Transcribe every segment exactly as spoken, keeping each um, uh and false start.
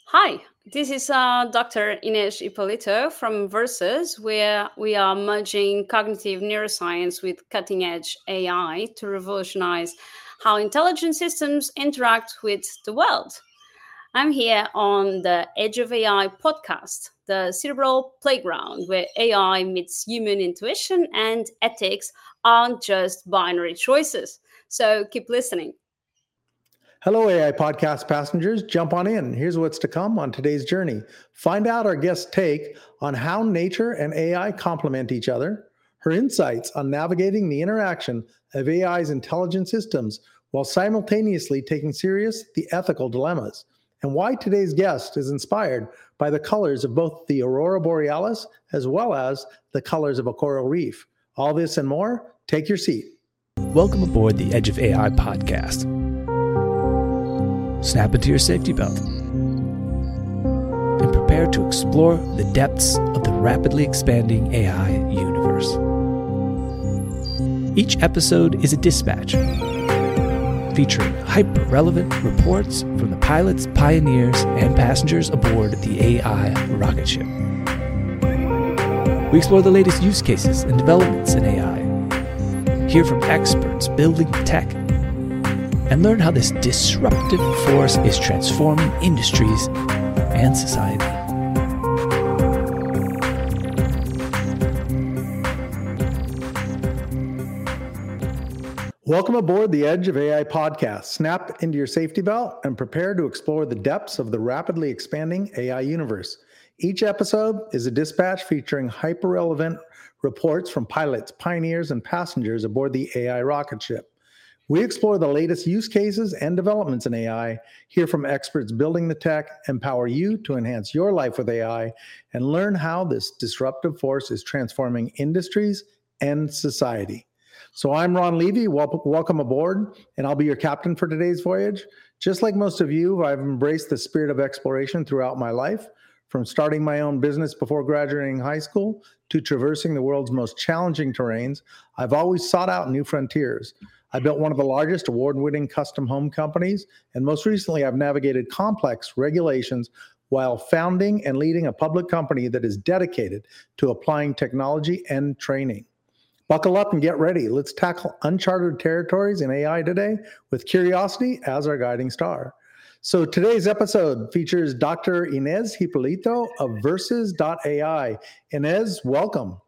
Hi, this is uh, Doctor Ines Ippolito from Versus, where we are merging cognitive neuroscience with cutting edge A I to revolutionize how intelligent systems interact with the world. I'm here on the Edge of A I podcast, the cerebral playground where A I meets human intuition and ethics aren't just binary choices. So keep listening. Hello, A I podcast passengers. Jump on in. Here's what's to come on today's journey. Find out our guest's take on how nature and A I complement each other, her insights on navigating the interaction of A I's intelligent systems while simultaneously taking serious the ethical dilemmas, and why today's guest is inspired by the colors of both the aurora borealis as well as the colors of a coral reef. All this and more, take your seat. Welcome aboard the Edge of A I podcast. Snap into your safety belt and prepare to explore the depths of the rapidly expanding A I universe. Each episode is a dispatch featuring hyper-relevant reports from the pilots, pioneers, and passengers aboard the A I rocket ship. We explore the latest use cases and developments in A I, hear from experts building tech, and learn how this disruptive force is transforming industries and society. Welcome aboard the Edge of A I podcast. Snap into your safety belt and prepare to explore the depths of the rapidly expanding A I universe. Each episode is a dispatch featuring hyper-relevant reports from pilots, pioneers, and passengers aboard the A I rocket ship. We explore the latest use cases and developments in A I, hear from experts building the tech, empower you to enhance your life with A I, and learn how this disruptive force is transforming industries and society. So I'm Ron Levy. Wel- welcome aboard, and I'll be your captain for today's voyage. Just like most of you, I've embraced the spirit of exploration throughout my life, from starting my own business before graduating high school to traversing the world's most challenging terrains. I've always sought out new frontiers. I built one of the largest award-winning custom home companies, and most recently I've navigated complex regulations while founding and leading a public company that is dedicated to applying technology and training. Buckle up and get ready. Let's tackle uncharted territories in A I today with curiosity as our guiding star. So today's episode features Doctor Ines Hippolito of Versus dot A I. Ines, welcome.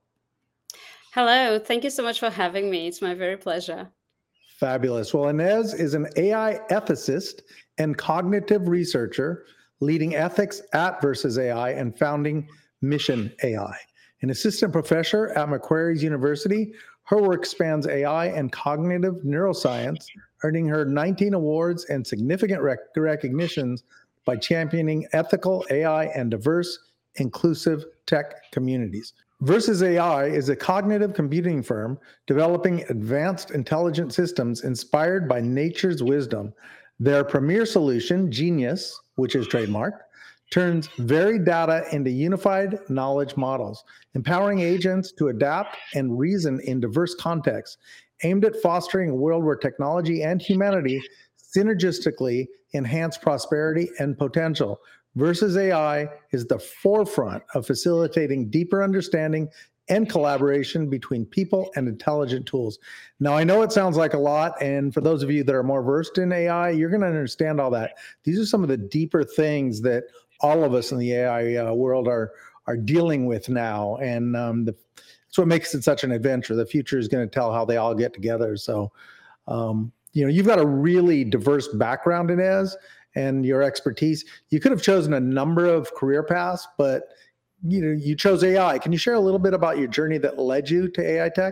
Hello, thank you so much for having me. It's my very pleasure. Fabulous. Well, Ines is an A I ethicist and cognitive researcher, leading ethics at Versus A I and founding Mission A I. An assistant professor at Macquarie's University, her work spans A I and cognitive neuroscience, earning her nineteen awards and significant rec- recognitions by championing ethical A I and diverse, inclusive tech communities. Versus A I is a cognitive computing firm developing advanced intelligent systems inspired by nature's wisdom. Their premier solution, Genius, which is trademarked, turns varied data into unified knowledge models, empowering agents to adapt and reason in diverse contexts, aimed at fostering a world where technology and humanity synergistically enhance prosperity and potential. Versus A I is the forefront of facilitating deeper understanding and collaboration between people and intelligent tools. Now, I know it sounds like a lot, and for those of you that are more versed in A I, you're going to understand all that. These are some of the deeper things that all of us in the A I uh, world are are dealing with now, and um, the, that's what makes it such an adventure. The future is going to tell how they all get together. So, um, you know, you've got a really diverse background, Ines, and your expertise. You could have chosen a number of career paths, but you know, you chose A I. Can you share a little bit about your journey that led you to A I tech?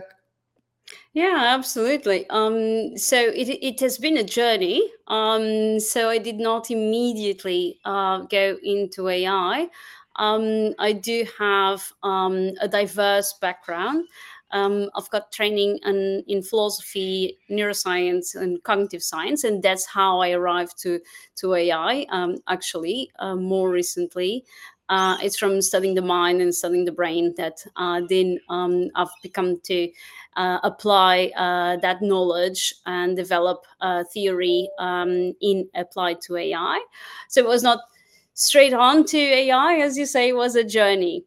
Yeah, absolutely. Um, so it it has been a journey. Um, so I did not immediately uh, go into A I. Um, I do have um, a diverse background. Um, I've got training in, in philosophy, neuroscience, and cognitive science, and that's how I arrived to to A I. Um, actually, uh, more recently, uh, it's from studying the mind and studying the brain that uh, then um, I've become to uh, apply uh, that knowledge and develop uh, theory um, in applied to A I. So it was not straight on to A I, as you say, was a journey.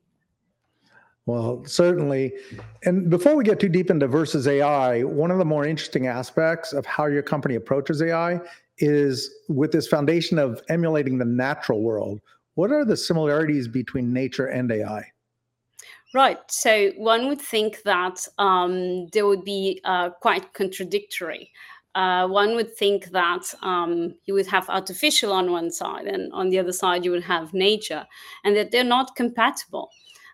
Well, certainly. And before we get too deep into versus A I, one of the more interesting aspects of how your company approaches A I is with this foundation of emulating the natural world. What are the similarities between nature and A I? Right. So one would think that um, they would be uh, quite contradictory. Uh, one would think that um, you would have artificial on one side, and on the other side you would have nature, and that they're not compatible.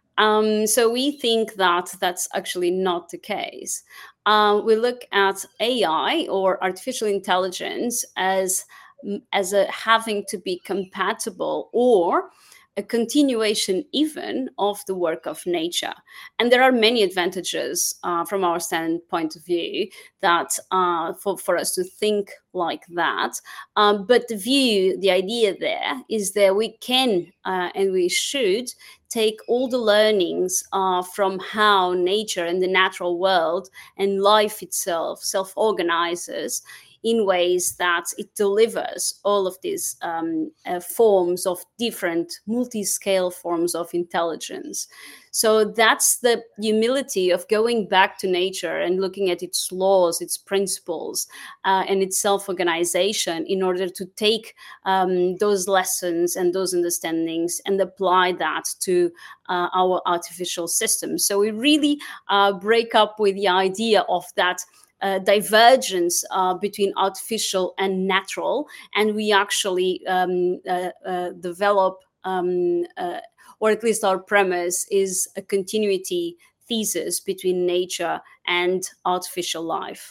Um, so we think that that's actually not the case. Uh, we look at A I, or artificial intelligence, as as a having to be compatible, or a continuation even of the work of nature. And there are many advantages uh, from our standpoint of view that uh, for, for us to think like that. Um, but the view, the idea there is that we can uh, and we should take all the learnings uh, from how nature and the natural world and life itself self-organizes in ways that it delivers all of these um, uh, forms of different multi-scale forms of intelligence. So that's the humility of going back to nature and looking at its laws, its principles, uh, and its self-organization in order to take um, those lessons and those understandings and apply that to uh, our artificial systems. So we really uh, break up with the idea of that Uh, divergence uh, between artificial and natural, and we actually um, uh, uh, develop, um, uh, or at least our premise is a continuity thesis between nature and artificial life.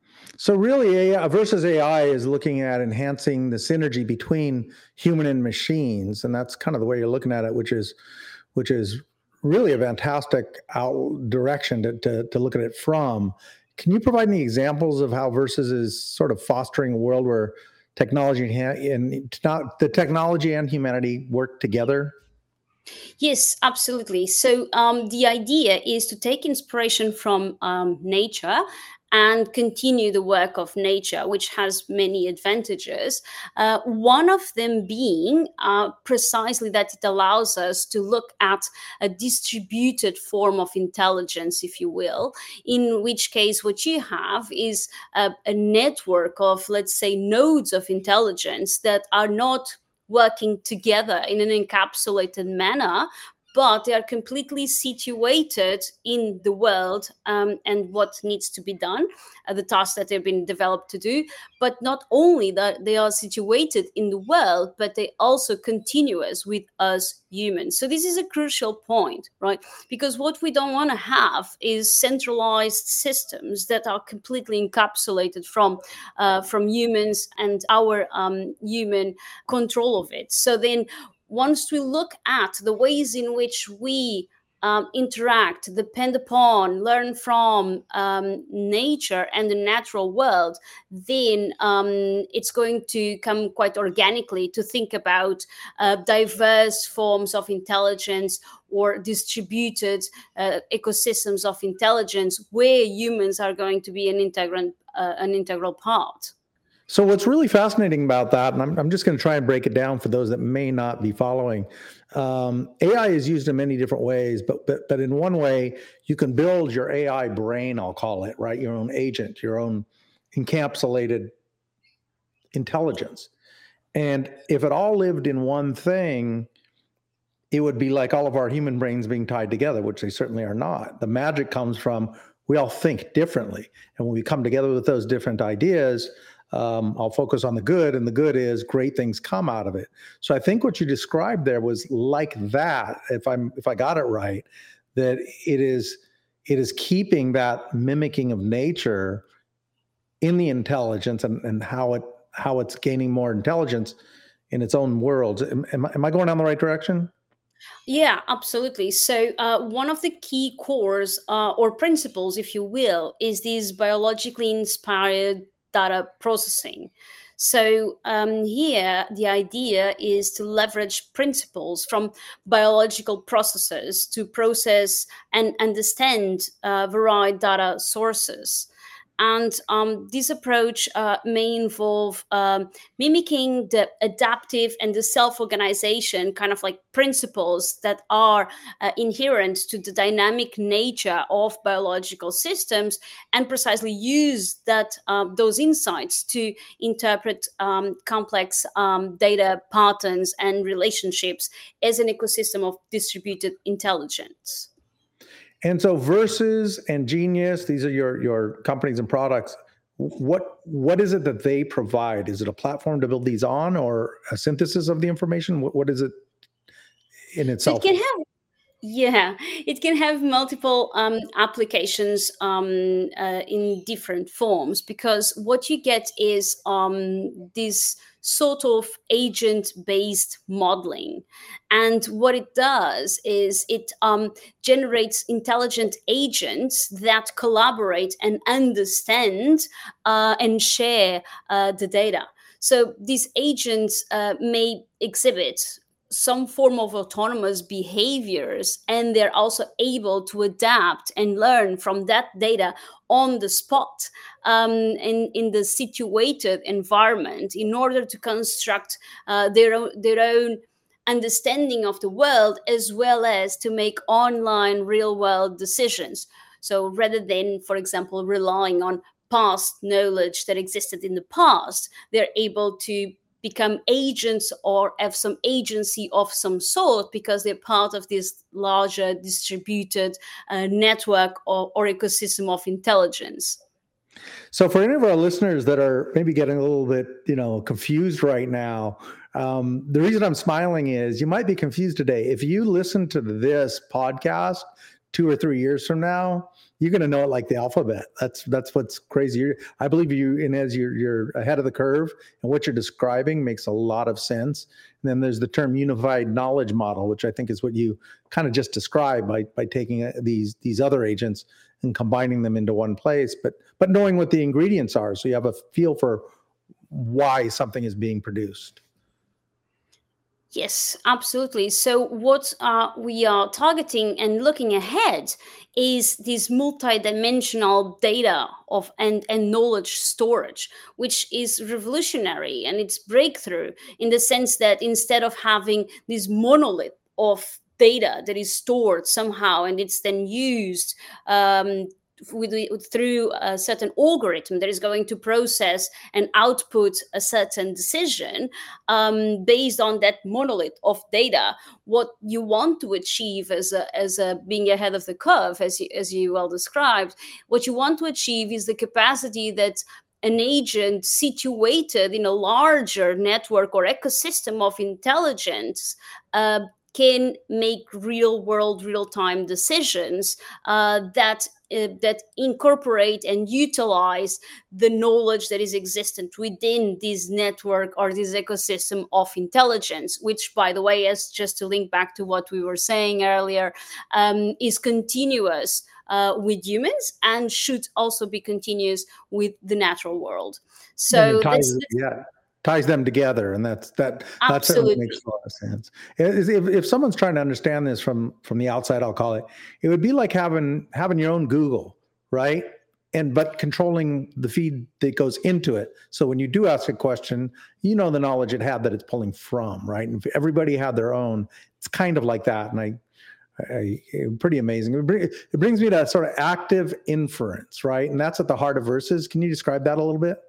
So really, A I versus A I is looking at enhancing the synergy between human and machines, and that's kind of the way you're looking at it, which is, which is really a fantastic out direction to, to, to look at it from. Can you provide any examples of how Versus is sort of fostering a world where technology and not the technology and humanity work together? Yes, absolutely. So um, the idea is to take inspiration from um, nature and continue the work of nature, which has many advantages. Uh, one of them being uh, precisely that it allows us to look at a distributed form of intelligence, if you will, in which case what you have is a, a network of, let's say, nodes of intelligence that are not working together in an encapsulated manner, but they are completely situated in the world um, and what needs to be done, uh, the tasks that they've been developed to do. But not only that they are situated in the world, but they also continuous with us humans. So this is a crucial point, right? Because what we don't want to have is centralized systems that are completely encapsulated from uh, from humans and our um, human control of it. So then once we look at the ways in which we um, interact, depend upon, learn from um, nature and the natural world, then um, it's going to come quite organically to think about uh, diverse forms of intelligence or distributed uh, ecosystems of intelligence where humans are going to be an integral, uh, an integral part. So what's really fascinating about that, and I'm, I'm just going to try and break it down for those that may not be following. Um, A I is used in many different ways, but, but but in one way, you can build your A I brain, I'll call it, right? Your own agent, your own encapsulated intelligence. And if it all lived in one thing, it would be like all of our human brains being tied together, which they certainly are not. The magic comes from we all think differently. And when we come together with those different ideas, Um, I'll focus on the good, and the good is great things come out of it. So I think what you described there was like that, if I'm if I got it right, that it is it is keeping that mimicking of nature in the intelligence and, and how it how it's gaining more intelligence in its own worlds. Am, am, I- am I going down the right direction? Yeah, absolutely. So, uh, one of the key cores uh, or principles, if you will, is this biologically inspired data processing. So, um, here, the idea is to leverage principles from biological processes to process and understand uh, varied data sources. And um, this approach uh, may involve um, mimicking the adaptive and the self-organization kind of like principles that are uh, inherent to the dynamic nature of biological systems, and precisely use that uh, those insights to interpret um, complex um, data patterns and relationships as an ecosystem of distributed intelligence. And so Verses and Genius, these are your, your companies and products. What what is it that they provide? Is it a platform to build these on, or a synthesis of the information? What, what is it in itself? So it can have Yeah, it can have multiple um, applications um, uh, in different forms, because what you get is um, this sort of agent-based modeling. And what it does is it um, generates intelligent agents that collaborate and understand uh, and share uh, the data. So these agents uh, may exhibit some form of autonomous behaviors, and they're also able to adapt and learn from that data on the spot, um, in, in the situated environment, in order to construct uh, their own, their own understanding of the world, as well as to make online real world decisions. So rather than, for example, relying on past knowledge that existed in the past, they're able to become agents or have some agency of some sort, because they're part of this larger distributed uh, network or, or ecosystem of intelligence. So for any of our listeners that are maybe getting a little bit, you know, confused right now, um, the reason I'm smiling is you might be confused today. If you listen to this podcast two or three years from now, you're going to know it like the alphabet. That's that's what's crazy. You're, I believe you, Inez, you're, you're ahead of the curve, and what you're describing makes a lot of sense. And then there's the term unified knowledge model, which I think is what you kind of just described by by taking these these other agents and combining them into one place, but but knowing what the ingredients are, so you have a feel for why something is being produced. Yes, absolutely. So what uh, we are targeting and looking ahead is this multidimensional data of and, and knowledge storage, which is revolutionary, and it's breakthrough in the sense that instead of having this monolith of data that is stored somehow and it's then used um, With, with, through a certain algorithm that is going to process and output a certain decision um, based on that monolith of data, what you want to achieve as a, as a being ahead of the curve, as you, as you well described, what you want to achieve is the capacity that an agent situated in a larger network or ecosystem of intelligence uh, can make real world, real time decisions uh, that uh, that incorporate and utilize the knowledge that is existent within this network or this ecosystem of intelligence, which, by the way, is just to link back to what we were saying earlier, um, is continuous uh, with humans and should also be continuous with the natural world. So ties, that's, that's yeah. ties them together, and that's that that certainly absolutely makes a lot of sense. If, if someone's trying to understand this from from the outside, I'll call it, it would be like having having your own Google, right? And but controlling the feed that goes into it. So when you do ask a question, you know the knowledge it had that it's pulling from, right? And if everybody had their own, it's kind of like that. And I, I, I pretty amazing. It, bring, it brings me to sort of active inference, right? And that's at the heart of Verses. Can you describe that a little bit?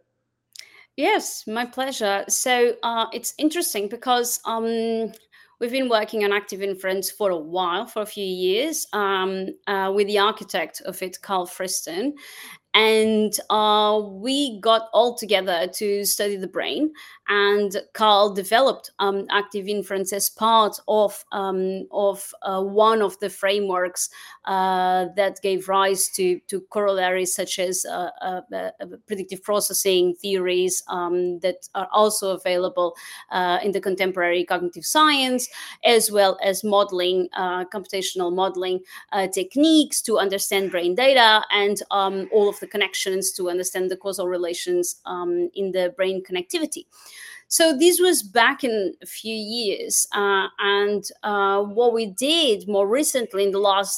Yes, my pleasure. So uh, it's interesting because um, we've been working on active inference for a while, for a few years, um, uh, with the architect of it, Carl Friston. And uh, we got all together to study the brain. And Carl developed um, active inference as part of um, of uh, one of the frameworks uh, that gave rise to to corollaries such as uh, uh, uh, predictive processing theories um, that are also available uh, in the contemporary cognitive science, as well as modeling, uh, computational modeling uh, techniques to understand brain data, and um, all of the connections to understand the causal relations um, in the brain connectivity. So this was back in a few years. Uh, and uh, what we did more recently in the last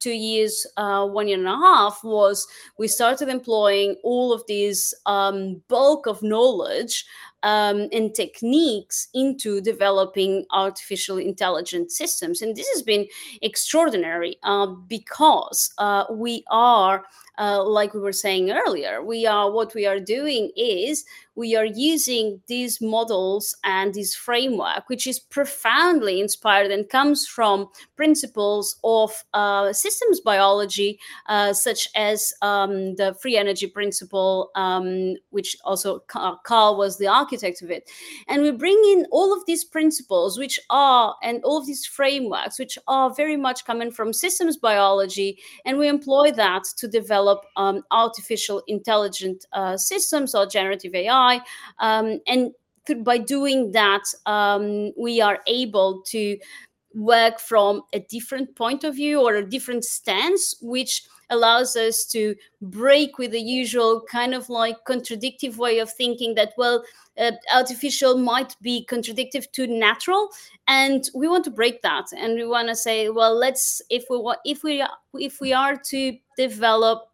two years, uh, one year and a half, was we started employing all of these um, bulk of knowledge um, and techniques into developing artificial intelligent systems. And this has been extraordinary uh, because uh, we are, uh, like we were saying earlier, we are what we are doing is we are using these models and this framework, which is profoundly inspired and comes from principles of uh, systems biology, uh, such as um, the free energy principle, um, which also Carl was the architect of it. And we bring in all of these principles, which are, and all of these frameworks, which are very much coming from systems biology, and we employ that to develop um, artificial intelligent uh, systems or generative A I. Um, and th- by doing that, um, we are able to work from a different point of view or a different stance, which allows us to break with the usual kind of like contradictive way of thinking that, well, uh, artificial might be contradictive to natural, and we want to break that, and we want to say, well, let's if we want if we if we are to develop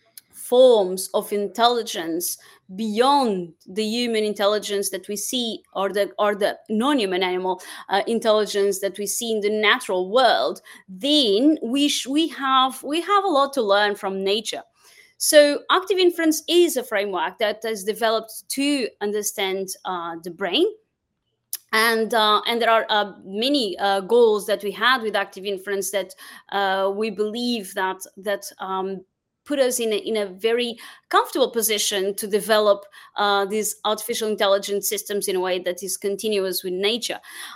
forms of intelligence beyond the human intelligence that we see, or the or the non-human animal uh, intelligence that we see in the natural world, then we sh- we have we have a lot to learn from nature. So active inference is a framework that is developed to understand uh, the brain. And uh, and there are uh, many uh, goals that we had with active inference that uh, we believe that that um, put us in a, in a very comfortable position to develop uh, these artificial intelligence systems in a way that is continuous with nature.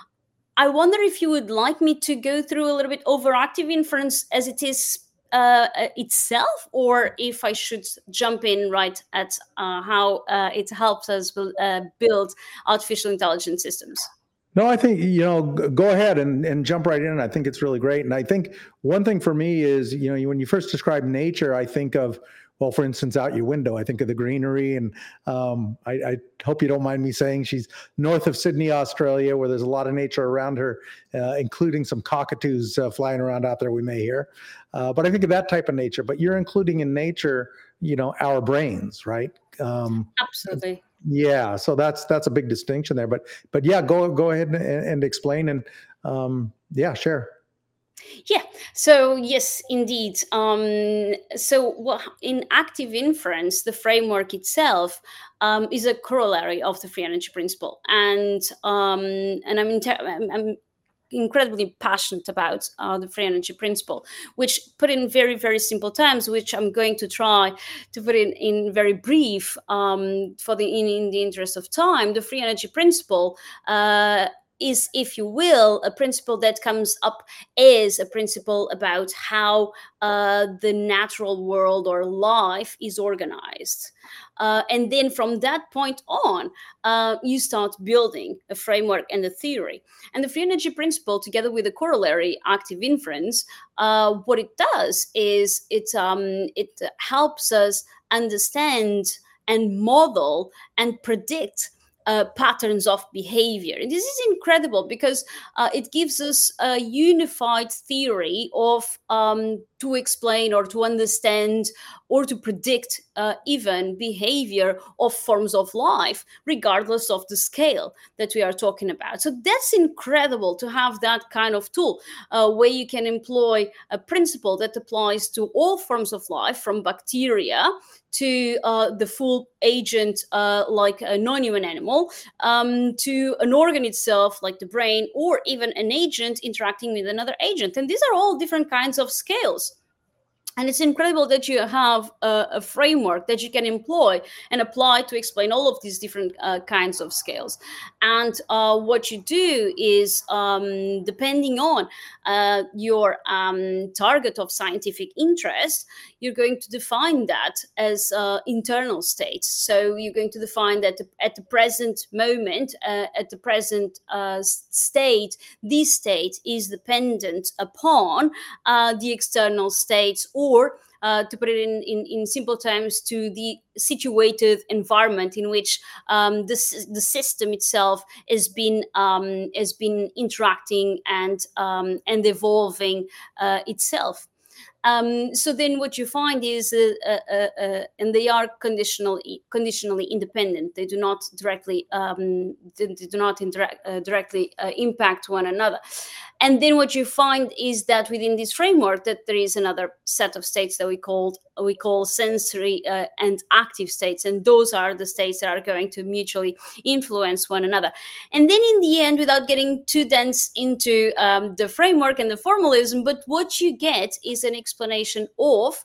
I wonder if you would like me to go through a little bit over active inference as it is uh, itself, or if I should jump in right at uh, how uh, it helps us uh, build artificial intelligence systems. No, I think, you know, go ahead and, and jump right in. I think it's really great. And I think one thing for me is, you know, when you first describe nature, I think of, well, for instance, out your window, I think of the greenery. And um, I, I hope you don't mind me saying she's north of Sydney, Australia, where there's a lot of nature around her, uh, including some cockatoos uh, flying around out there we may hear. Uh, but I think of that type of nature. But you're including in nature, you know, our brains, right? Um, Absolutely. Yeah, so that's that's a big distinction there. But but yeah, go go ahead and, and explain and um, yeah, share. Yeah. So yes, indeed. Um, so what, in active inference, the framework itself um, is a corollary of the free energy principle, and um, and I'm, inter- I'm, I'm incredibly passionate about uh, the free energy principle, which put in very, very simple terms, which I'm going to try to put in, in very brief um, for the in, in the interest of time. The free energy principle uh, is, if you will, a principle that comes up as a principle about how uh, the natural world or life is organized. Uh, and then from that point on, uh, you start building a framework and a theory. And the free energy principle, together with the corollary active inference, uh, what it does is it um, it helps us understand and model and predict Uh, patterns of behavior. And this is incredible because uh, it gives us a unified theory of um, to explain or to understand or to predict uh, even behavior of forms of life, regardless of the scale that we are talking about. So that's incredible to have that kind of tool uh, where you can employ a principle that applies to all forms of life, from bacteria to uh, the full agent, uh, like a non-human animal, um, to an organ itself, like the brain, or even an agent interacting with another agent. And these are all different kinds of scales. And it's incredible that you have a, a framework that you can employ and apply to explain all of these different uh, kinds of scales. And uh, what you do is, um, depending on uh, your um, target of scientific interest, you're going to define that as uh, internal states. So you're going to define that at the present moment, uh, at the present uh, state, this state is dependent upon uh, the external states, or uh, to put it in, in, in simple terms, to the situated environment in which um, this, the system itself has been um, has been interacting and um, and evolving uh, itself. Um, so then what you find is, uh, uh, uh, uh, and they are conditional, conditionally independent. They do not directly, um, they, they do not interact, uh, directly uh, impact one another. And then what you find is that within this framework, that there is another set of states that we called we call sensory uh, and active states, and those are the states that are going to mutually influence one another. And then in the end, without getting too dense into um, the framework and the formalism, but what you get is an explanation of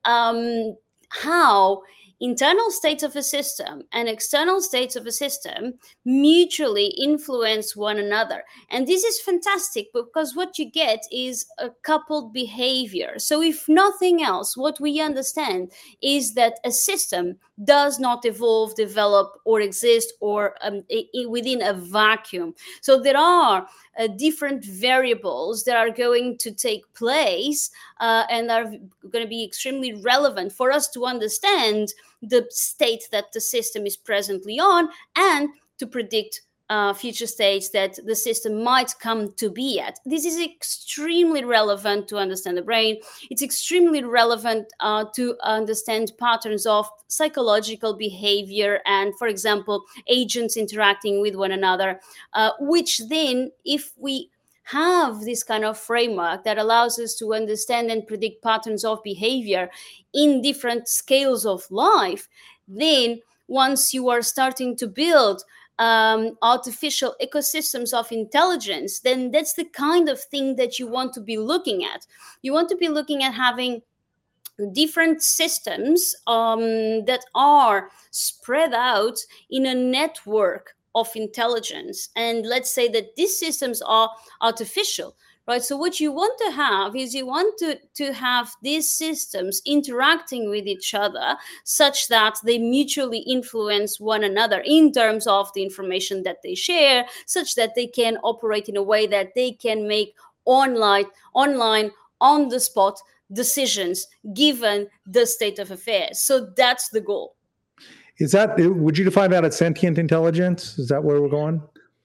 um, how internal states of a system and external states of a system mutually influence one another. And this is fantastic, because what you get is a coupled behavior. So if nothing else, what we understand is that a system does not evolve, develop, or exist or um, i- i- within a vacuum. So there are uh, different variables that are going to take place uh, and are going to be extremely relevant for us to understand the state that the system is presently on, and to predict uh, future states that the system might come to be at. This is extremely relevant to understand the brain. It's extremely relevant uh, to understand patterns of psychological behavior and, for example, agents interacting with one another, uh, which then, if we have this kind of framework that allows us to understand and predict patterns of behavior in different scales of life, then once you are starting to build um, artificial ecosystems of intelligence, then that's the kind of thing that you want to be looking at. You want to be looking at having different systems um, that are spread out in a network of intelligence. And let's say that these systems are artificial, right? So what you want to have is you want to, to have these systems interacting with each other such that they mutually influence one another in terms of the information that they share, such that they can operate in a way that they can make online, online, on the spot decisions given the state of affairs. So that's the goal. Is that, would you define that as sentient intelligence? Is that where we're going?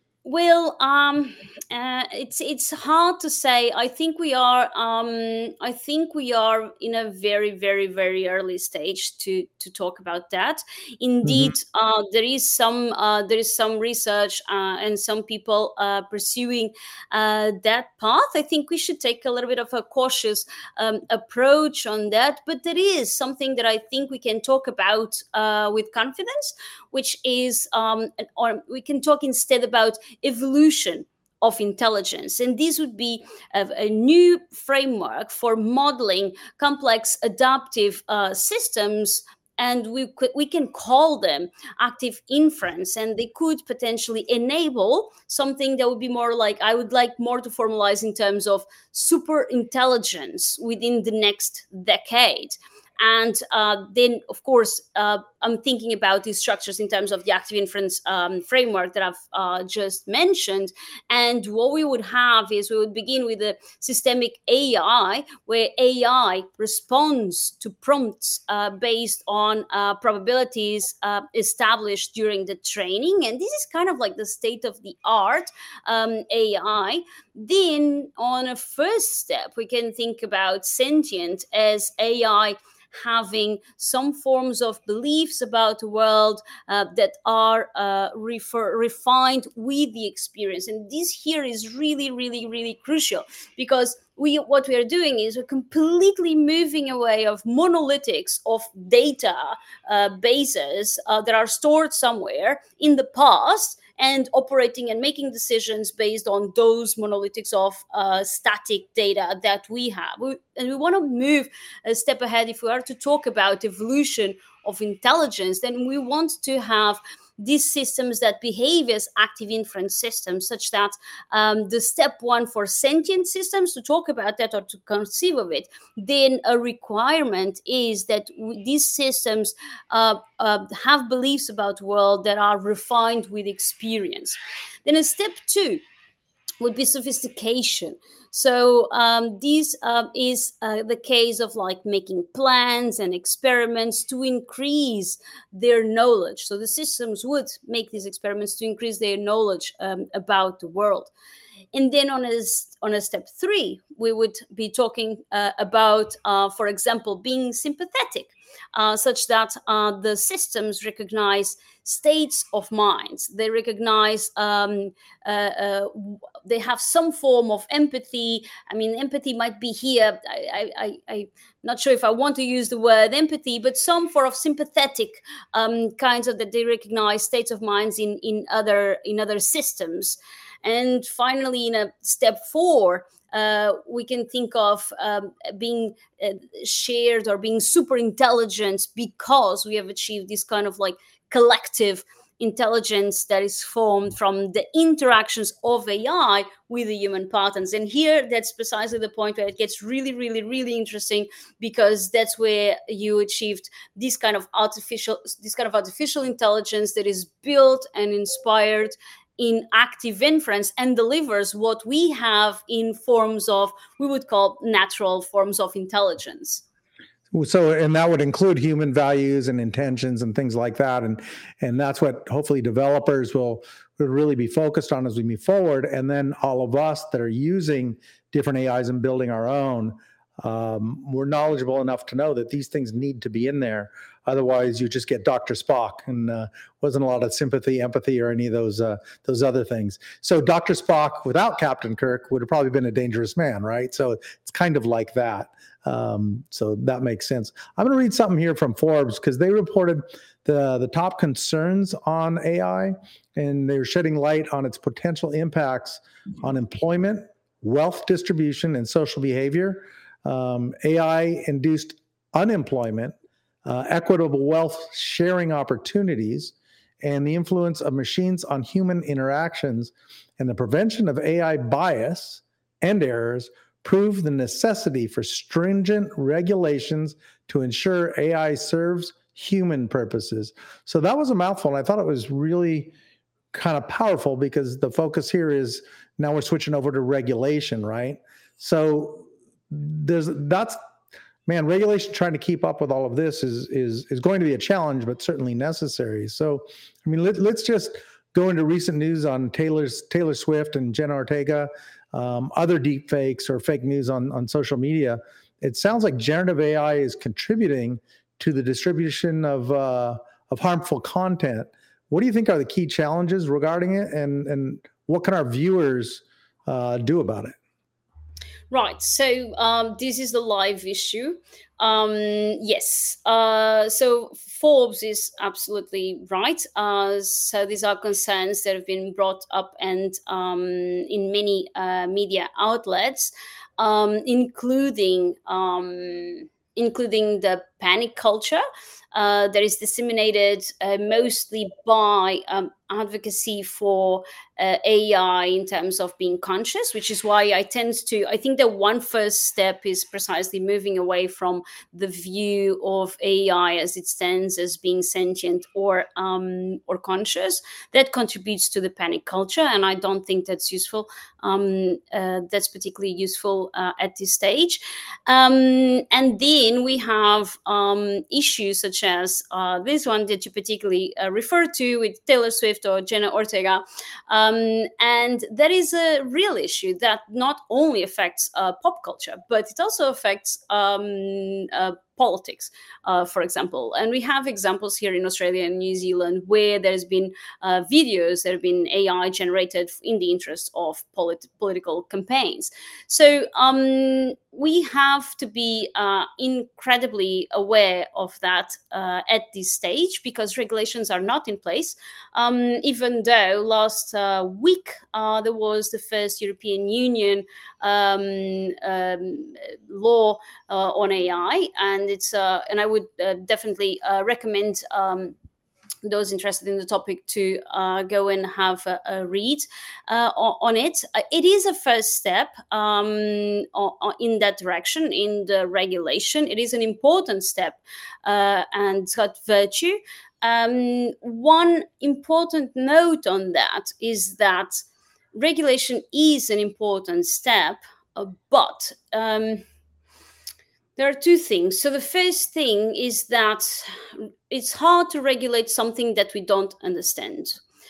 Well, um, uh, it's it's hard to say. I think we are. Um, I think we are in a very, very, very early stage to to talk about that. Indeed, mm-hmm. uh, there is some uh, there is some research uh, and some people uh, pursuing uh, that path. I think we should take a little bit of a cautious um, approach on that. But there is something that I think we can talk about uh, with confidence, which is, um, or we can talk instead about evolution of intelligence. And this would be a, a new framework for modeling complex adaptive uh, systems. And we could, we can call them active inference, and they could potentially enable something that would be more like, I would like more to formalize in terms of super intelligence within the next decade. And uh, then, of course, uh, I'm thinking about these structures in terms of the active inference um, framework that I've uh, just mentioned. And what we would have is we would begin with a systemic A I, where A I responds to prompts uh, based on uh, probabilities uh, established during the training. And this is kind of like the state of the art um, A I. Then, on a first step, we can think about sentient as A I having some forms of beliefs about the world uh, that are uh, refer- refined with the experience. And this here is really, really, really crucial, because we what we are doing is we're completely moving away of monolithics of data uh, bases uh, that are stored somewhere in the past, and operating and making decisions based on those monolithics of uh, static data that we have. We, and we want to move a step ahead. If we are to talk about evolution of intelligence, then we want to have these systems that behave as active inference systems, such that um, the step one for sentient systems, to talk about that or to conceive of it, then a requirement is that w- these systems uh, uh, have beliefs about the world that are refined with experience. Then a step two would be sophistication. So um, this uh, is uh, the case of like making plans and experiments to increase their knowledge. So the systems would make these experiments to increase their knowledge um, about the world. And then on a, on a step three, we would be talking uh, about, uh, for example, being sympathetic, uh, such that uh, the systems recognize states of minds. They recognize, um, uh, uh, they have some form of empathy. I mean, empathy might be here. I, I, I, I'm not sure if I want to use the word empathy, but some form of sympathetic um, kinds of that they recognize states of minds in, in other in other systems. And finally, in a step four, uh, we can think of um, being uh, shared or being super intelligent because we have achieved this kind of like collective intelligence that is formed from the interactions of A I with the human patterns. And here, that's precisely the point where it gets really, really, really interesting, because that's where you achieved this kind of artificial, this kind of artificial intelligence that is built and inspired in active inference and delivers what we have in forms of, we would call natural forms of intelligence. So, and that would include human values and intentions and things like that. And, and that's what hopefully developers will, will really be focused on as we move forward. And then all of us that are using different A Is and building our own, um, we're knowledgeable enough to know that these things need to be in there. Otherwise, you just get Doctor Spock, and uh, wasn't a lot of sympathy, empathy, or any of those uh, those other things. So Doctor Spock without Captain Kirk would have probably been a dangerous man, right? So it's kind of like that. Um, so that makes sense. I'm going to read something here from Forbes, because they reported the the top concerns on A I, and they're shedding light on its potential impacts on employment, wealth distribution, and social behavior. Um, A I-induced unemployment, uh, equitable wealth sharing opportunities, and the influence of machines on human interactions, and the prevention of A I bias and errors prove the necessity for stringent regulations to ensure A I serves human purposes. So that was a mouthful, and I thought it was really kind of powerful, because the focus here is now we're switching over to regulation, right? So there's that's man, regulation trying to keep up with all of this is is is going to be a challenge, but certainly necessary. So, I mean, let, let's just go into recent news on Taylor's Taylor Swift and Jenna Ortega, um, other deep fakes or fake news on on social media. It sounds like generative A I is contributing to the distribution of uh, of harmful content. What do you think are the key challenges regarding it, and and what can our viewers uh, do about it? Right. So um, this is the live issue. Um, yes. Uh, so Forbes is absolutely right. Uh, so these are concerns that have been brought up and um, in many uh, media outlets, um, including um, including the panic culture uh, that is disseminated uh, mostly by um, advocacy for uh, A I in terms of being conscious, which is why I tend to, I think that one first step is precisely moving away from the view of A I as it stands as being sentient or um, or conscious. That contributes to the panic culture, and I don't think that's useful. Um, uh, that's particularly useful uh, at this stage. Um, and then we have um, issues such as uh, this one that you particularly uh, refer to with Taylor Swift or Jenna Ortega. Um, and that is a real issue that not only affects uh, pop culture, but it also affects um, uh, politics, uh, for example. And we have examples here in Australia and New Zealand where there's been uh, videos that have been A I generated in the interest of polit- political campaigns. So um, we have to be uh, incredibly aware of that uh, at this stage, because regulations are not in place. Um, even though last uh, week uh, there was the first European Union um, um, law uh, on A I, and it's uh, and I would uh, definitely uh, recommend um, those interested in the topic to uh, go and have a, a read uh, on it. Uh, it is a first step um, in that direction, in the regulation. It is an important step, uh, and it's got virtue. Um, one important note on that is that regulation is an important step, uh, but um, there are two things. So the first thing is that it's hard to regulate something that we don't understand.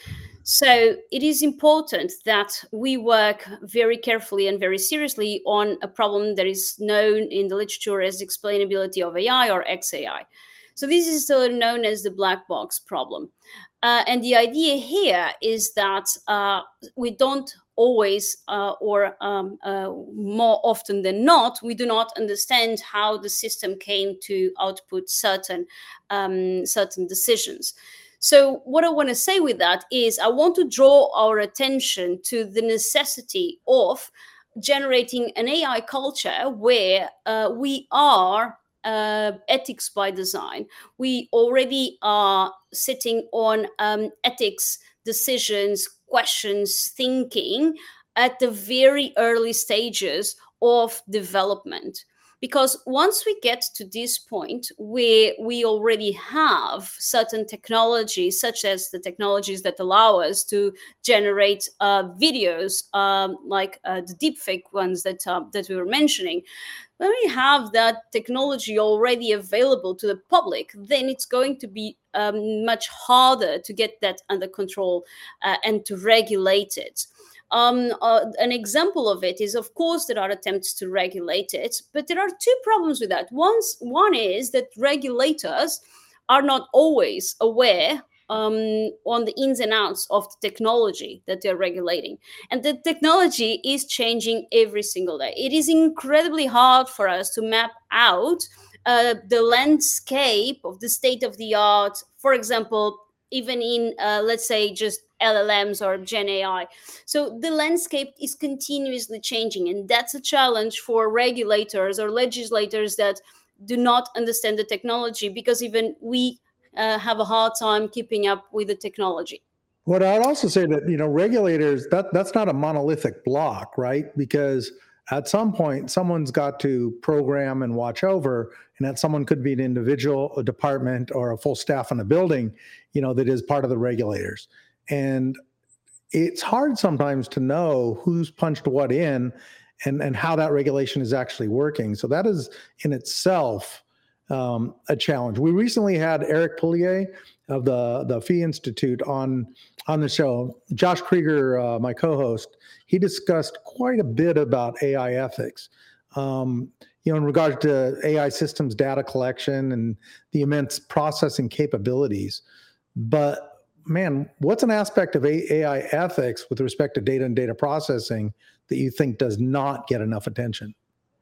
So it is important that we work very carefully and very seriously on a problem that is known in the literature as explainability of A I, or X A I. So this is still known as the black box problem. Uh, and the idea here is that uh, we don't always, uh, or um, uh, more often than not, we do not understand how the system came to output certain, um, certain decisions. So what I want to say with that is I want to draw our attention to the necessity of generating an A I culture where uh, we are uh, ethics by design. We already are sitting on um, ethics decisions, questions, thinking at the very early stages of development. Because once we get to this point where we already have certain technologies, such as the technologies that allow us to generate uh, videos, um, like uh, the deepfake ones that uh, that we were mentioning, when we have that technology already available to the public, then it's going to be um, much harder to get that under control uh, and to regulate it. Um, uh, an example of it is, of course, there are attempts to regulate it, but there are two problems with that. One's, one is that regulators are not always aware um, on the ins and outs of the technology that they're regulating. And the technology is changing every single day. It is incredibly hard for us to map out uh, the landscape of the state of the art, for example, even in, uh, let's say, just L L Ms or Gen A I. So the landscape is continuously changing, and that's a challenge for regulators or legislators that do not understand the technology, because even we uh, have a hard time keeping up with the technology. Well, I'd also say that, you know, regulators, that that's not a monolithic block, right? Because at some point, someone's got to program and watch over, and that someone could be an individual, a department, or a full staff in a building, you know, that is part of the regulators. And it's hard sometimes to know who's punched what in and, and how that regulation is actually working. So that is in itself um, a challenge. We recently had Eric Pulier of the, the Fee Institute on, on the show. Josh Krieger, uh, my co-host, he discussed quite a bit about A I ethics, um, you know, in regard to A I systems data collection and the immense processing capabilities. But man, what's an aspect of A I ethics with respect to data and data processing that you think does not get enough attention?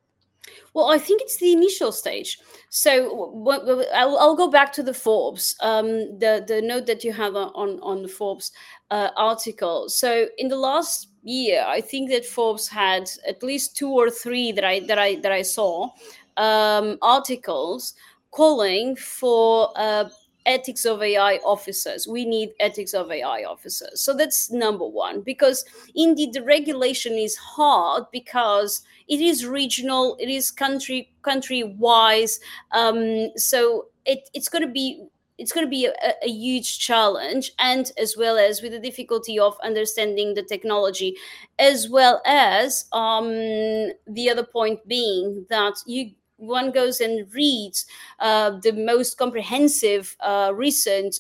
Well, I think it's the initial stage. So w- w- I'll, I'll go back to the Forbes, um, the the note that you have on on the Forbes uh, article. So in the last year, I think that Forbes had at least two or three that I that I that I saw um, articles calling for uh, ethics of A I officers. We need ethics of A I officers. So that's number one, because indeed the regulation is hard because it is regional, it is country country wise. Um, so it, it's going to be it's going to be a, a huge challenge, and as well as with the difficulty of understanding the technology, as well as um, the other point being that you one goes and reads uh, the most comprehensive uh, recent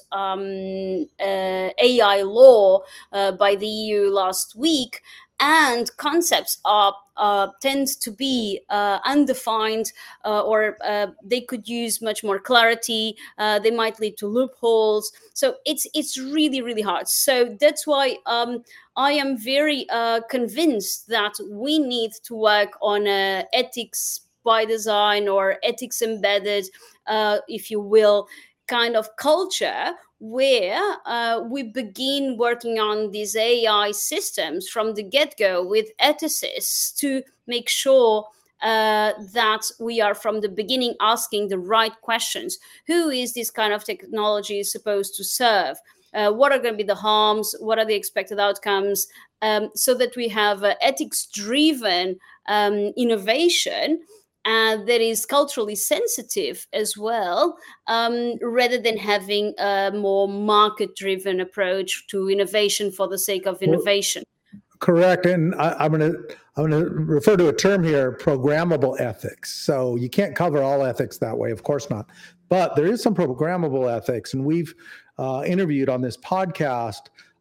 um, uh, A I law uh, by the E U last week, and concepts are uh, tend to be uh, undefined, uh, or uh, they could use much more clarity. Uh, they might lead to loopholes. So it's it's really really hard. So that's why um, I am very uh, convinced that we need to work on uh, ethics by design, or ethics embedded, uh, if you will, kind of culture where uh, we begin working on these A I systems from the get-go with ethicists to make sure uh, that we are from the beginning asking the right questions. Who is this kind of technology supposed to serve? Uh, what are going to be the harms? What are the expected outcomes? Um, so that we have uh, ethics-driven um, innovation Uh, that is culturally sensitive as well, um, rather than having a more market-driven approach to innovation for the sake of innovation. Well, correct, and I, I'm going to I'm going to refer to a term here: programmable ethics. So you can't cover all ethics that way, of course not. But there is some programmable ethics, and we've uh, interviewed on this podcast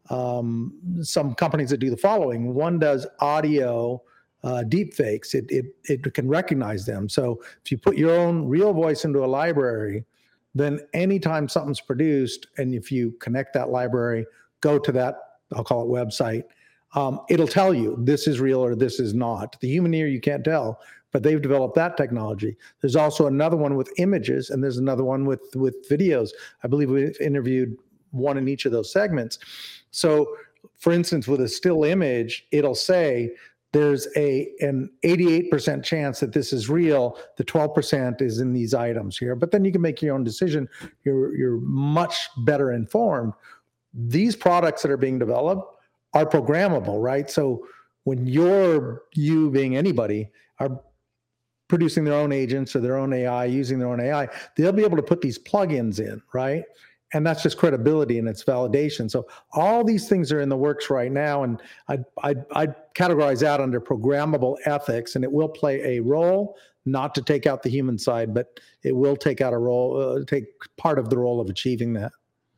um, some companies that do the following. One does audio uh, deep fakes. It, it, it can recognize them. So if you put your own real voice into a library, then anytime something's produced, and if you connect that library, go to that, I'll call it website, um, it'll tell you this is real or this is not. The human ear, you can't tell, but they've developed that technology. There's also another one with images, and there's another one with, with videos. I believe we've interviewed one in each of those segments. So for instance, with a still image, it'll say there's a an eighty-eight percent chance that this is real. The twelve percent is in these items here, but then you can make your own decision. You're, you're much better informed. These products that are being developed are programmable, right? So when you're, you being anybody, are producing their own agents or their own A I, using their own A I, they'll be able to put these plugins in, right? And that's just credibility and it's validation. So all these things are in the works right now, and I'd, I'd, I'd categorize that under programmable ethics, and it will play a role, not to take out the human side, but it will take out a role, uh, take part of the role of achieving that.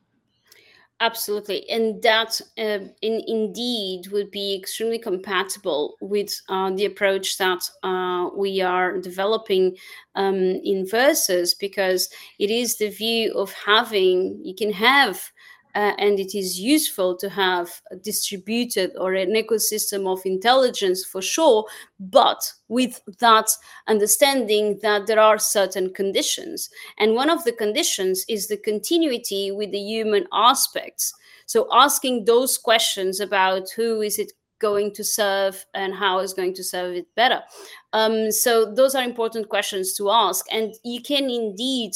Absolutely, and that uh, in, indeed would be extremely compatible with uh, the approach that uh, we are developing um, in Versus, because it is the view of having, you can have, uh, and it is useful to have a distributed or an ecosystem of intelligence for sure, but with that understanding that there are certain conditions. And one of the conditions is the continuity with the human aspects. So asking those questions about who is it going to serve and how is going to serve it better. Um, so those are important questions to ask. And you can indeed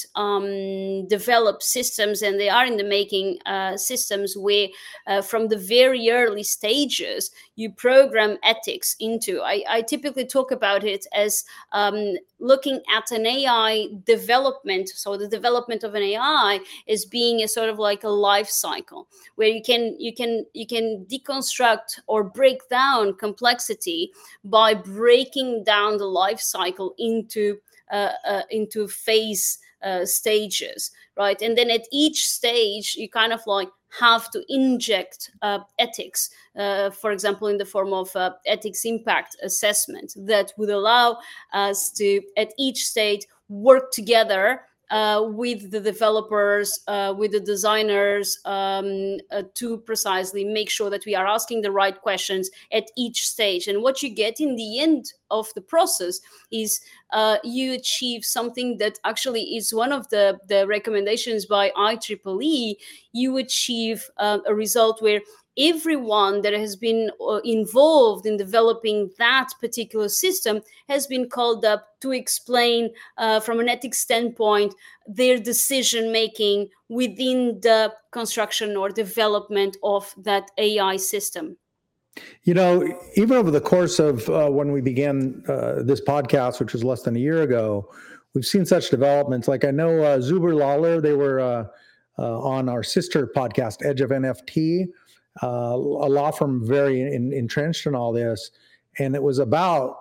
um, develop systems, and they are in the making, uh, systems where uh, from the very early stages, you program ethics into. I, I typically talk about it as um, looking at an A I development. So the development of an A I is being a sort of like a life cycle where you can you can you can deconstruct or break down complexity by breaking down the life cycle into uh, uh, into phase uh, stages, right? And then at each stage, you kind of like have to inject uh, ethics, uh, for example, in the form of uh, ethics impact assessment that would allow us to, at each stage, work together Uh, with the developers, uh, with the designers, um, uh, to precisely make sure that we are asking the right questions at each stage. And what you get in the end of the process is uh, you achieve something that actually is one of the, the recommendations by I triple E. You achieve uh, a result where everyone that has been uh, involved in developing that particular system has been called up to explain uh, from an ethics standpoint their decision making within the construction or development of that A I system. You know, even over the course of uh, when we began uh, this podcast, which was less than a year ago, we've seen such developments. Like I know uh, Zuber Lawler, they were uh, uh, on our sister podcast, Edge of N F T. Uh, a law firm very in, entrenched in all this, and it was about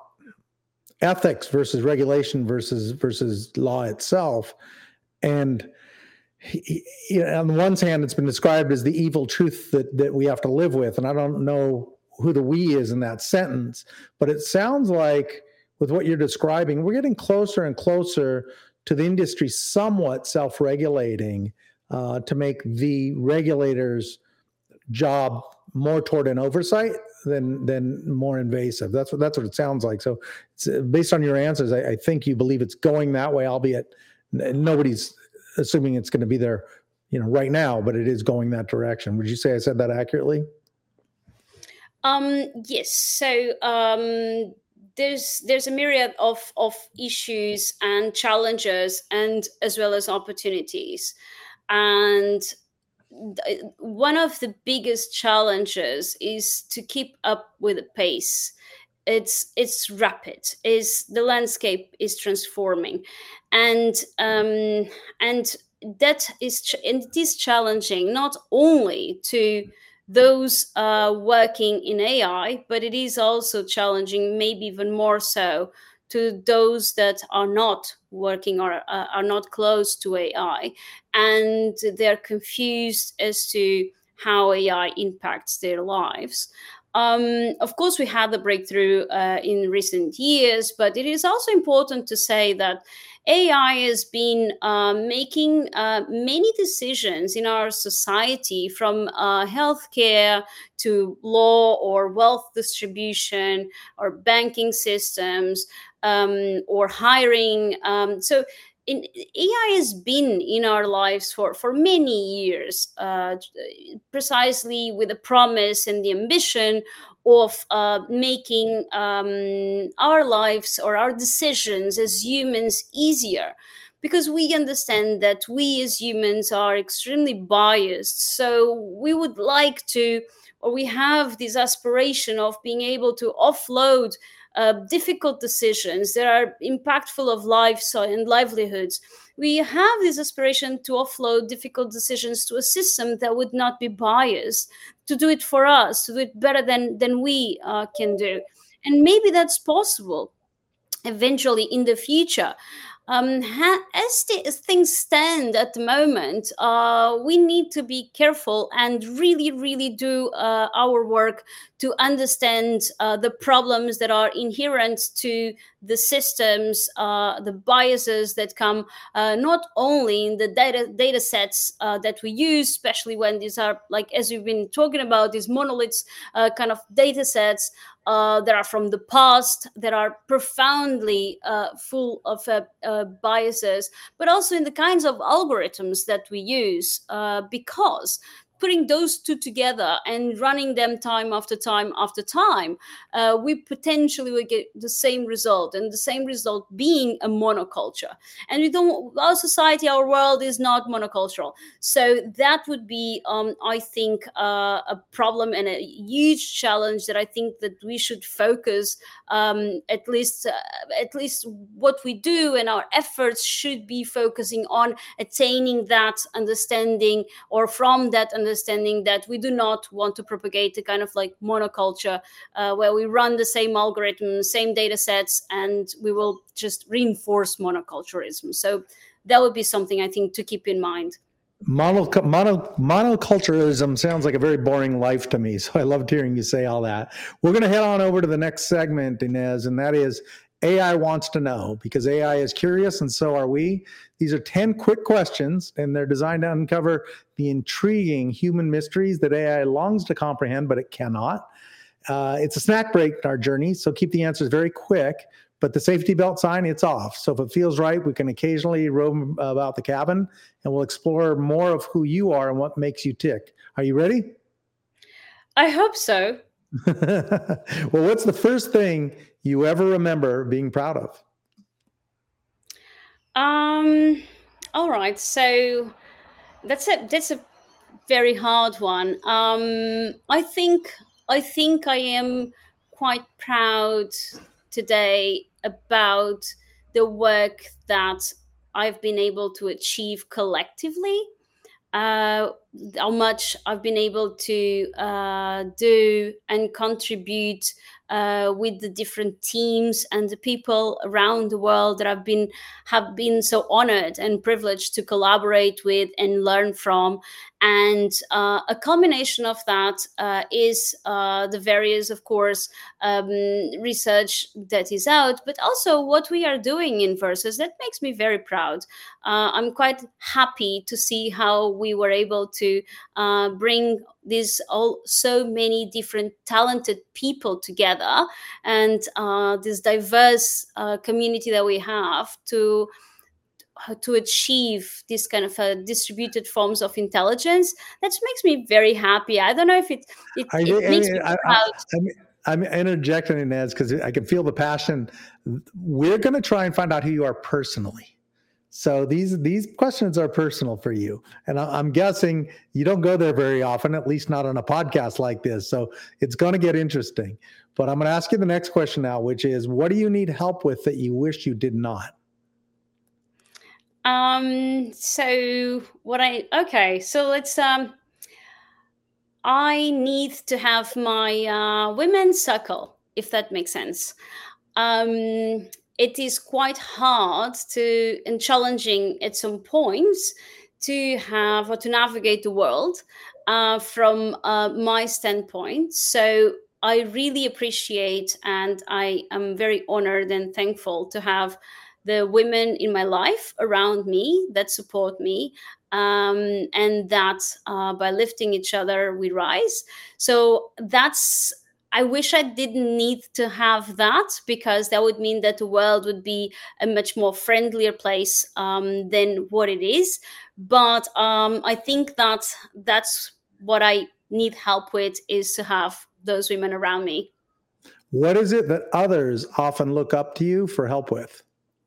ethics versus regulation versus versus law itself. And he, he, you know, on the one hand, it's been described as the evil truth that that we have to live with, and I don't know who the we is in that sentence, but it sounds like with what you're describing, we're getting closer and closer to the industry somewhat self-regulating uh, to make the regulators' job more toward an oversight than than more invasive. That's what that's what it sounds like. So, it's, based on your answers, I, I think you believe it's going that way. Albeit nobody's assuming it's going to be there, you know, right now, but it is going that direction. Would you say I said that accurately? Um, yes. So um, there's there's a myriad of of issues and challenges, and as well as opportunities, and one of the biggest challenges is to keep up with the pace. It's it's rapid. Is the landscape is transforming, and um, and that is ch- and it is challenging not only to those uh, working in A I, but it is also challenging, maybe even more so, to those that are not working or uh, are not close to A I, and they're confused as to how A I impacts their lives. Um, of course, we had the breakthrough uh, in recent years, but it is also important to say that A I has been uh, making uh, many decisions in our society, from uh, healthcare to law or wealth distribution or banking systems, um, or hiring. Um, so in, A I has been in our lives for, for many years, uh, precisely with the promise and the ambition of uh, making um, our lives or our decisions as humans easier. Because we understand that we as humans are extremely biased. So we would like to, or we have this aspiration of being able to offload uh, difficult decisions that are impactful of lives and livelihoods. We have this aspiration to offload difficult decisions to a system that would not be biased, to do it for us, to do it better than, than we uh, can do. And maybe that's possible eventually in the future. Um, ha- as, the, as things stand at the moment, uh, we need to be careful and really, really do uh, our work to understand uh, the problems that are inherent to the systems, uh, the biases that come uh, not only in the data data sets uh, that we use, especially when these are, like, as we've been talking about, these monoliths uh, kind of data sets uh, that are from the past, that are profoundly uh, full of uh, uh, biases, but also in the kinds of algorithms that we use, uh, because putting those two together and running them time after time after time, uh, we potentially will get the same result, and the same result being a monoculture. And we don't, our society, our world is not monocultural. So that would be, um, I think, uh, a problem and a huge challenge that I think that we should focus, um, at least, uh, at least what we do and our efforts should be focusing on attaining that understanding, or from that understanding understanding that we do not want to propagate a kind of like monoculture uh, where we run the same algorithms, same data sets, and we will just reinforce monoculturalism. So that would be something I think to keep in mind. Mono, mono, monoculturalism sounds like a very boring life to me, so I loved hearing you say all that. We're going to head on over to the next segment, Inez, and that is A I wants to know, because A I is curious and so are we. These are ten quick questions, and they're designed to uncover the intriguing human mysteries that A I longs to comprehend, but it cannot. Uh, it's a snack break in our journey, so keep the answers very quick, but the safety belt sign, it's off. So if it feels right, we can occasionally roam about the cabin, and we'll explore more of who you are and what makes you tick. Are you ready? I hope so. Well, what's the first thing you ever remember being proud of? Um, all right. So that's a that's a very hard one. Um, I think I think I am quite proud today about the work that I've been able to achieve collectively. Uh, how much I've been able to uh, do and contribute uh, with the different teams and the people around the world that I've been have been so honored and privileged to collaborate with and learn from. And uh, a combination of that uh, is uh, the various, of course, um, research that is out, but also what we are doing in Versus. That makes me very proud. Uh, I'm quite happy to see how we were able to uh, bring these all so many different talented people together, and uh, this diverse uh, community that we have to to achieve this kind of uh, distributed forms of intelligence. That makes me very happy. I don't know if it it, I, it I, makes me I, proud. I, I'm, I'm interjecting, Inez, because I can feel the passion. We're going to try and find out who you are personally. So these these questions are personal for you, and I'm guessing you don't go there very often, at least not on a podcast like this. So it's going to get interesting. But I'm going to ask you the next question now, which is, what do you need help with that you wish you did not? Um. So what I okay. So let's um. I need to have my uh, women's circle, if that makes sense. Um, it is quite hard to and challenging at some points to have or to navigate the world uh, from uh, my standpoint. So I really appreciate, and I am very honored and thankful to have the women in my life around me that support me, um, and that uh, by lifting each other, we rise. So that's, I wish I didn't need to have that, because that would mean that the world would be a much more friendlier place um, than what it is. But um, I think that that's what I need help with, is to have those women around me. What is it that others often look up to you for help with?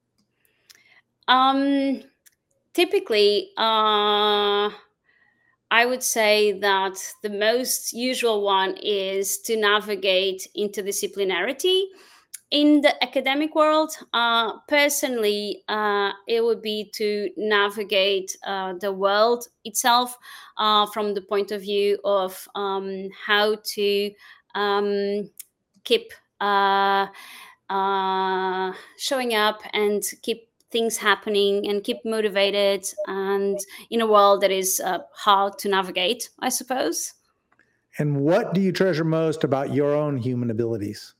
Um, typically, uh, I would say that the most usual one is to navigate interdisciplinarity. In the academic world, uh, personally, uh, it would be to navigate uh, the world itself uh, from the point of view of um, how to um, keep uh, uh, showing up and keep things happening and keep motivated, and in a world that is uh, hard to navigate, I suppose. And what do you treasure most about your own human abilities?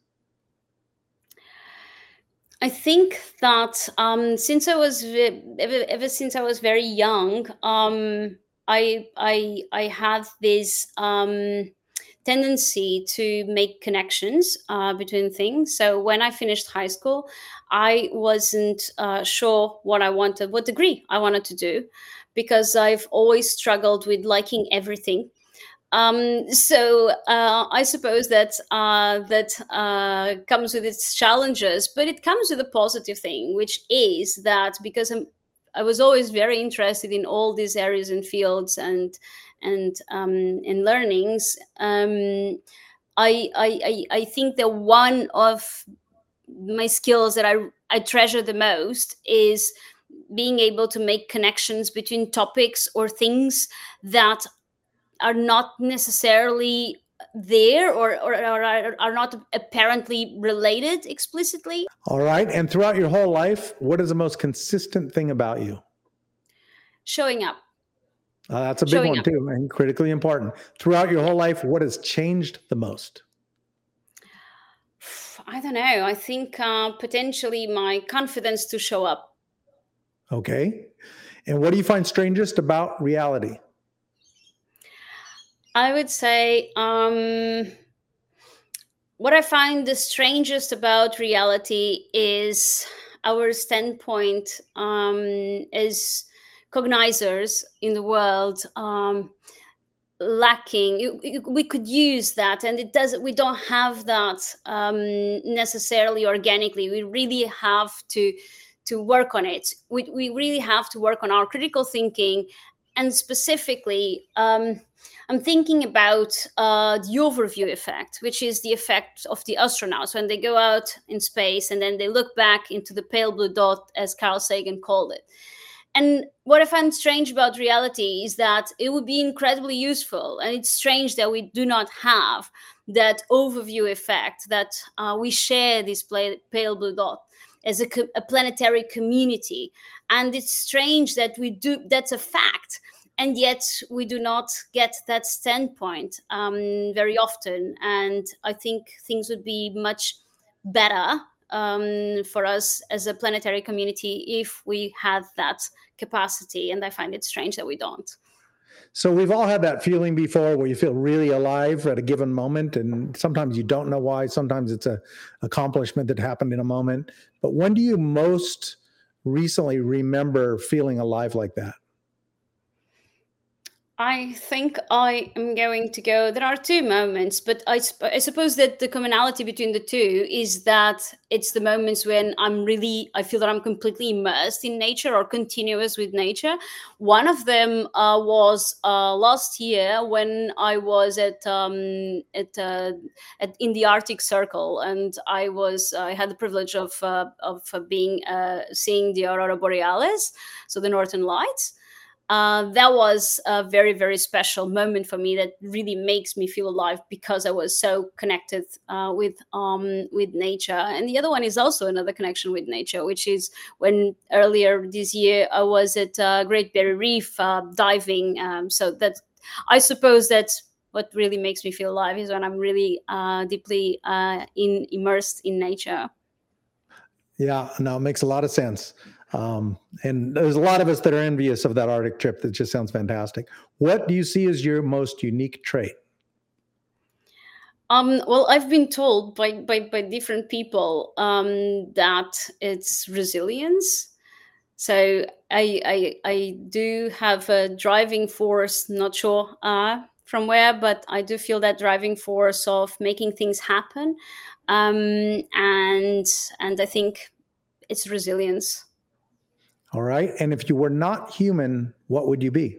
I think that um, since I was ve- ever, ever since I was very young, um, I I I had this um, tendency to make connections uh, between things. So when I finished high school, I wasn't uh, sure what I wanted, what degree I wanted to do, because I've always struggled with liking everything. Um, so uh, I suppose that uh, that uh, comes with its challenges, but it comes with a positive thing, which is that because I'm, I was always very interested in all these areas and fields and and um, and learnings. Um, I, I I I think that one of my skills that I I treasure the most is being able to make connections between topics or things that are not necessarily there, or, or, or are, are not apparently related explicitly. All right. And throughout your whole life, what is the most consistent thing about you? Showing up. Uh, that's a big Showing one up. too, and critically important. Throughout your whole life, what has changed the most? I don't know. I think uh, potentially my confidence to show up. Okay. And what do you find strangest about reality? I would say um, what I find the strangest about reality is our standpoint um, as cognizers in the world. Um, lacking you, you, we could use that, and it does we don't have that um, necessarily organically. We really have to to work on it. We, we really have to work on our critical thinking, and specifically um, I'm thinking about uh, the overview effect, which is the effect of the astronauts when they go out in space and then they look back into the pale blue dot, as Carl Sagan called it. And what I find strange about reality is that it would be incredibly useful. And it's strange that we do not have that overview effect, that uh, we share this pale blue dot as a, co- a planetary community. And it's strange that we do, that's a fact. And yet we do not get that standpoint um, very often. And I think things would be much better um, for us as a planetary community if we had that capacity. And I find it strange that we don't. So we've all had that feeling before where you feel really alive at a given moment, and sometimes you don't know why. Sometimes it's a accomplishment that happened in a moment. But when do you most recently remember feeling alive like that? I think I am going to go. There are two moments, but I, sp- I suppose that the commonality between the two is that it's the moments when I'm really, I feel that I'm completely immersed in nature or continuous with nature. One of them uh, was uh, last year when I was at um, at, uh, at in the Arctic Circle, and I was I had the privilege of uh, of being uh, seeing the Aurora Borealis, so the Northern Lights. Uh, that was a very, very special moment for me that really makes me feel alive because I was so connected uh, with um, with nature. And the other one is also another connection with nature, which is when earlier this year I was at uh, Great Barrier Reef uh, diving. Um, so that I suppose that's what really makes me feel alive, is when I'm really uh, deeply uh, in immersed in nature. Yeah, no, it makes a lot of sense. Um, and there's a lot of us that are envious of that Arctic trip. That just sounds fantastic. What do you see as your most unique trait? Um, well, I've been told by by, by different people um, that it's resilience. So I, I I do have a driving force, not sure uh, from where, but I do feel that driving force of making things happen, um, and and I think it's resilience. All right. And if you were not human, what would you be?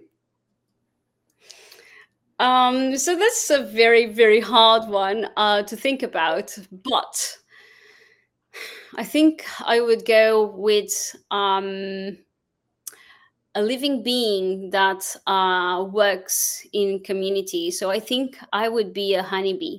Um, so that's a very very hard one uh, to think about, but I think I would go with um, a living being that uh, works in community. So I think I would be a honeybee.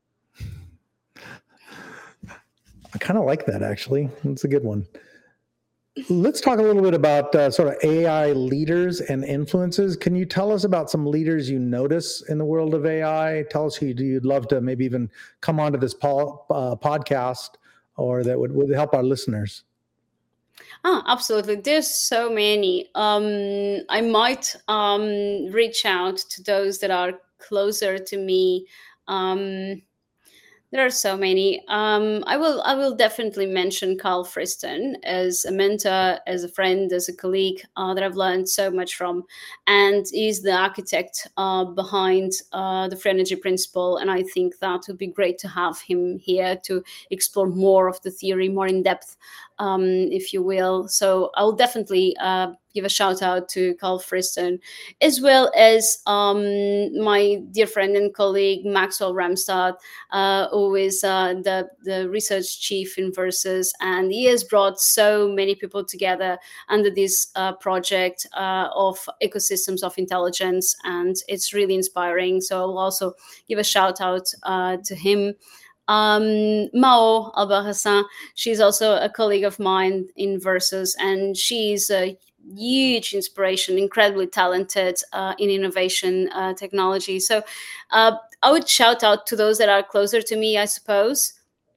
I kind of like that, actually. That's a good one. Let's talk a little bit about uh, sort of A I leaders and influences. Can you tell us about some leaders you notice in the world of A I? Tell us who you'd love to maybe even come onto this po- uh, podcast, or that would, would help our listeners. Ah, absolutely. There's so many. Um, I might um, reach out to those that are closer to me. Um, There are so many. Um, I will. I will definitely mention Carl Friston as a mentor, as a friend, as a colleague uh, that I've learned so much from, and he's the architect uh, behind uh, the free energy principle. And I think that would be great to have him here to explore more of the theory, more in depth, um, if you will. So I will definitely uh, give a shout out to Carl Friston, as well as um, my dear friend and colleague Maxwell Ramstad, uh, who is uh, the, the research chief in Versus, and he has brought so many people together under this uh, project uh, of ecosystems of intelligence, and it's really inspiring. So I'll also give a shout out uh, to him. Um, Mao Albarracin, she's also a colleague of mine in Versus, and she's a huge inspiration, incredibly talented uh, in innovation uh, technology. So uh, I would shout out to those that are closer to me, I suppose.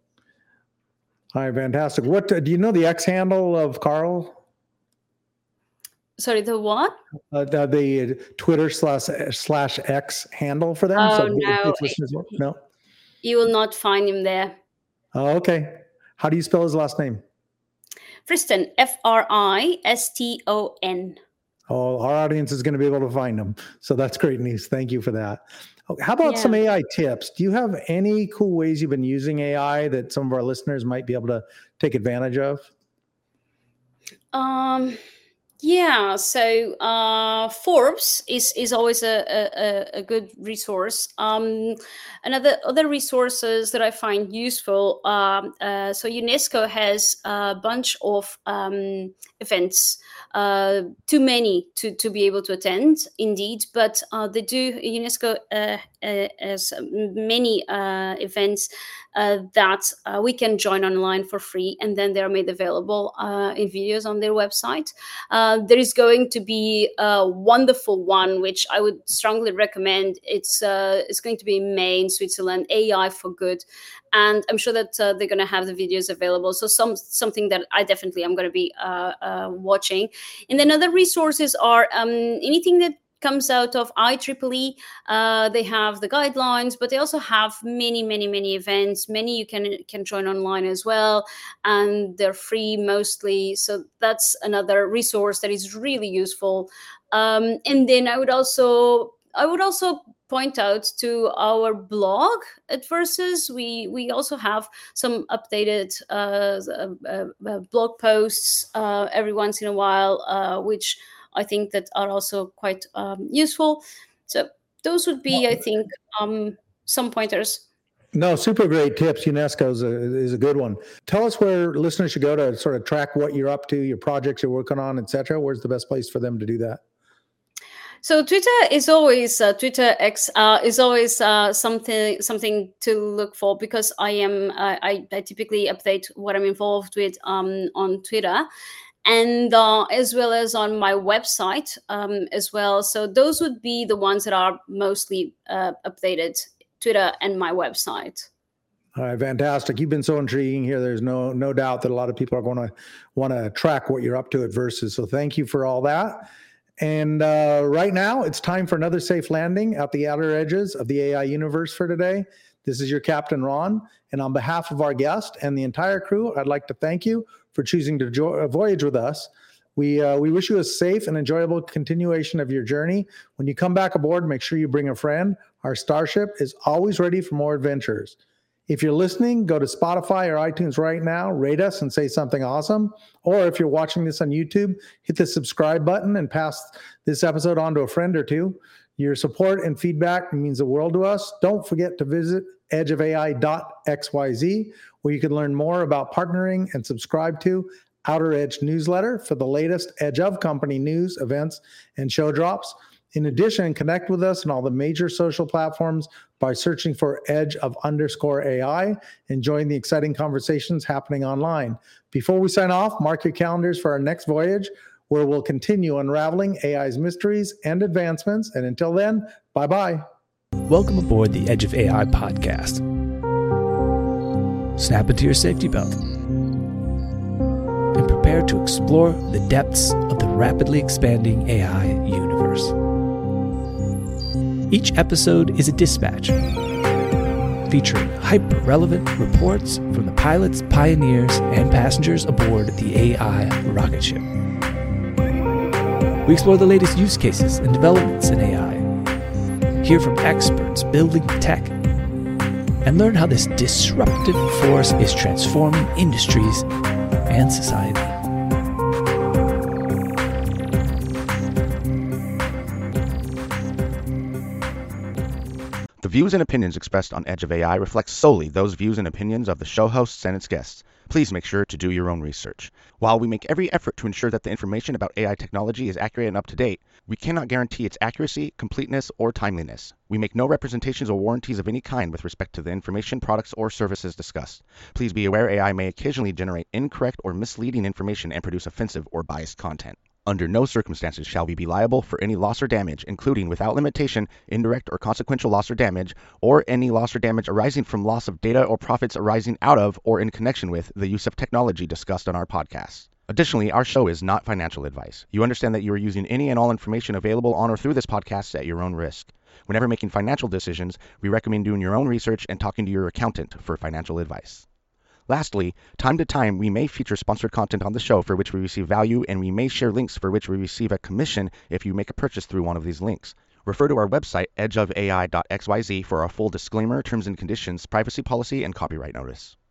All right, fantastic. What uh, do you know the X handle of Carl? Sorry, the what? Uh, the, the Twitter slash slash X handle for them. Oh, so no. listeners, no, you will not find him there. Oh, okay. How do you spell his last name? Friston, F R I S T O N. Oh, our audience is going to be able to find him. So that's great news. Thank you for that. How about Yeah. some A I tips? Do you have any cool ways you've been using A I that some of our listeners might be able to take advantage of? Um, yeah, so uh, Forbes is is always a, a, a good resource. Um, another other resources that I find useful. Um, uh, so UNESCO has a bunch of um, events. Uh, too many to, to be able to attend, indeed, but uh, they do. UNESCO uh, uh, has many uh, events uh, that uh, we can join online for free, and then they are made available uh, in videos on their website. Uh, there is going to be a wonderful one, which I would strongly recommend. It's uh, it's going to be in May in Switzerland, A I for Good. And I'm sure that uh, they're going to have the videos available. So some something that I definitely am going to be uh, uh, watching. And then other resources are um, anything that comes out of I triple E. Uh, they have the guidelines, but they also have many, many, many events. Many you can can join online as well, and they're free mostly. So that's another resource that is really useful. Um, and then I would also I would also point out to our blog at Versus. We we also have some updated uh, uh, uh, blog posts uh, every once in a while, uh, which I think that are also quite um, useful. So those would be, I think, um, some pointers. No, super great tips. UNESCO is a, is a good one. Tell us where listeners should go to sort of track what you're up to, your projects you're working on, et cetera. Where's the best place for them to do that? So Twitter is always uh, Twitter X uh, is always uh, something something to look for, because I am uh, I, I typically update what I'm involved with um, on Twitter. and uh, as well as on my website um, as well. So those would be the ones that are mostly uh, updated, Twitter and my website. All right, fantastic. You've been so intriguing here. There's no no doubt that a lot of people are going to want to track what you're up to at Versus. So thank you for all that. And uh, right now, it's time for another safe landing at the outer edges of the A I universe for today. This is your Captain Ron. And on behalf of our guest and the entire crew, I'd like to thank you for choosing to jo- voyage with us. We uh, we wish you a safe and enjoyable continuation of your journey. When you come back aboard, make sure you bring a friend. Our starship is always ready for more adventures. If you're listening, go to Spotify or iTunes right now, rate us and say something awesome. Or if you're watching this on YouTube, hit the subscribe button and pass this episode on to a friend or two. Your support and feedback means the world to us. Don't forget to visit edge of A I dot x y z, where you can learn more about partnering and subscribe to Outer Edge newsletter for the latest Edge of company news, events, and show drops. In addition, connect with us on all the major social platforms by searching for Edge of underscore A I and join the exciting conversations happening online. Before we sign off, mark your calendars for our next voyage, where we'll continue unraveling A I's mysteries and advancements. And until then, bye-bye. Welcome aboard the Edge of A I podcast. Snap into your safety belt and prepare to explore the depths of the rapidly expanding A I universe. Each episode is a dispatch featuring hyper-relevant reports from the pilots, pioneers, and passengers aboard the A I rocket ship. We explore the latest use cases and developments in A I, hear from experts building tech, and learn how this disruptive force is transforming industries and society. The views and opinions expressed on Edge of A I reflect solely those views and opinions of the show hosts and its guests. Please make sure to do your own research. While we make every effort to ensure that the information about A I technology is accurate and up to date, we cannot guarantee its accuracy, completeness, or timeliness. We make no representations or warranties of any kind with respect to the information, products, or services discussed. Please be aware A I may occasionally generate incorrect or misleading information and produce offensive or biased content. Under no circumstances shall we be liable for any loss or damage, including, without limitation, indirect or consequential loss or damage, or any loss or damage arising from loss of data or profits arising out of or in connection with the use of technology discussed on our podcasts. Additionally, our show is not financial advice. You understand that you are using any and all information available on or through this podcast at your own risk. Whenever making financial decisions, we recommend doing your own research and talking to your accountant for financial advice. Lastly, time to time, we may feature sponsored content on the show for which we receive value, and we may share links for which we receive a commission if you make a purchase through one of these links. Refer to our website, edge of A I dot x y z, for our full disclaimer, terms and conditions, privacy policy, and copyright notice.